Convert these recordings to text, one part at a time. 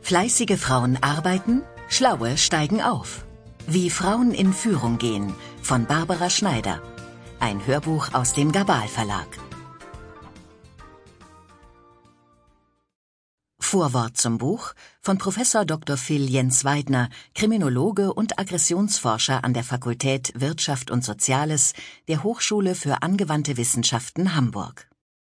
Fleißige Frauen arbeiten, Schlaue steigen auf. Wie Frauen in Führung gehen von Barbara Schneider. Ein Hörbuch aus dem Gabal Verlag. Vorwort zum Buch von Prof. Dr. Phil Jens Weidner, Kriminologe und Aggressionsforscher an der Fakultät Wirtschaft und Soziales der Hochschule für angewandte Wissenschaften Hamburg.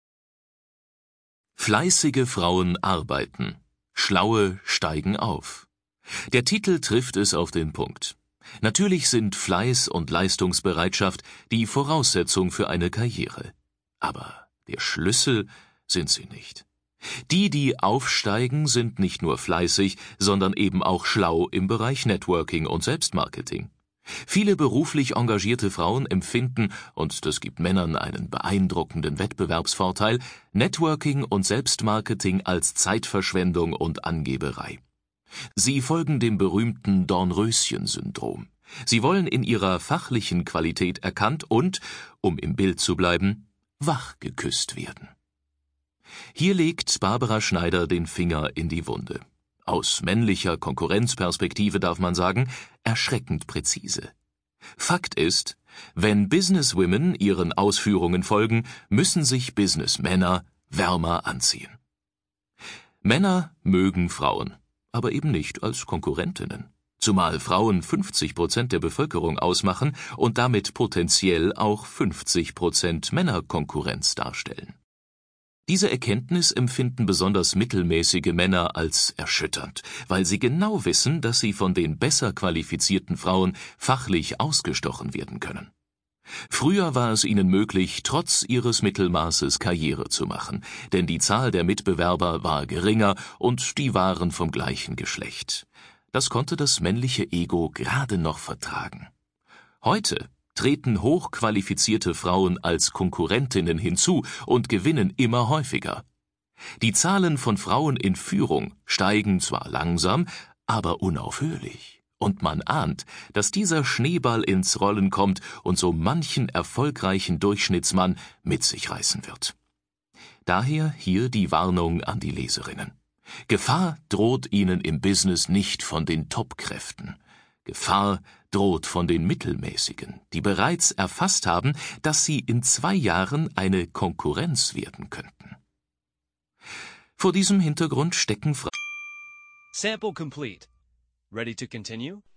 Fleißige Frauen arbeiten, Schlaue steigen auf. Der Titel trifft es auf den Punkt. Natürlich sind Fleiß und Leistungsbereitschaft die Voraussetzung für eine Karriere. Aber der Schlüssel sind sie nicht. Die aufsteigen, sind nicht nur fleißig, sondern eben auch schlau im Bereich Networking und Selbstmarketing. Viele beruflich engagierte Frauen empfinden, und das gibt Männern einen beeindruckenden Wettbewerbsvorteil, Networking und Selbstmarketing als Zeitverschwendung und Angeberei. Sie folgen dem berühmten Dornröschen-Syndrom. Sie wollen in ihrer fachlichen Qualität erkannt und, um im Bild zu bleiben, wach geküsst werden. Hier legt Barbara Schneider den Finger in die Wunde. Aus männlicher Konkurrenzperspektive darf man sagen, erschreckend präzise. Fakt ist, wenn Businesswomen ihren Ausführungen folgen, müssen sich Businessmänner wärmer anziehen. Männer mögen Frauen, aber eben nicht als Konkurrentinnen. Zumal Frauen 50% der Bevölkerung ausmachen und damit potenziell auch 50% Männerkonkurrenz darstellen. Diese Erkenntnis empfinden besonders mittelmäßige Männer als erschütternd, weil sie genau wissen, dass sie von den besser qualifizierten Frauen fachlich ausgestochen werden können. Früher war es ihnen möglich, trotz ihres Mittelmaßes Karriere zu machen, denn die Zahl der Mitbewerber war geringer und die waren vom gleichen Geschlecht. Das konnte das männliche Ego gerade noch vertragen. Heute treten hochqualifizierte Frauen als Konkurrentinnen hinzu und gewinnen immer häufiger. Die Zahlen von Frauen in Führung steigen zwar langsam, aber unaufhörlich. Und man ahnt, dass dieser Schneeball ins Rollen kommt und so manchen erfolgreichen Durchschnittsmann mit sich reißen wird. Daher hier die Warnung an die Leserinnen. Gefahr droht Ihnen im Business nicht von den Top-Kräften. Gefahr droht von den Mittelmäßigen, die bereits erfasst haben, dass sie in 2 Jahren eine Konkurrenz werden könnten. Vor diesem Hintergrund stecken Sample complete. Ready to continue?